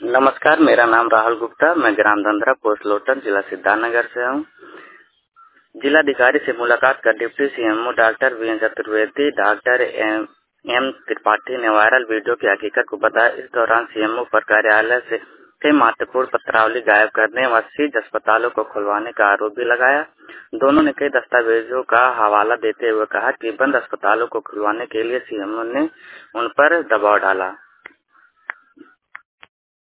नमस्कार, मेरा नाम राहुल गुप्ता, मैं ग्राम धंधरा पोस्ट लोटन जिला सिद्धार्थनगर से हूँ। जिलाधिकारी से मुलाकात कर deputy CMO doctor VN Chaturvedi, doctor M Tripathi ने वायरल वीडियो की हकीकत को बताया। इस दौरान सीएमओ पर कार्यालय से कई महत्वपूर्ण पत्रावली गायब करने व 30 अस्पतालों को खुलवाने का आरोप भी लगाया। दोनों ने कई दस्तावेजों का हवाला देते हुए कहा कि बंद अस्पतालों को खुलवाने के लिए सीएमओ ने उन पर दबाव डाला।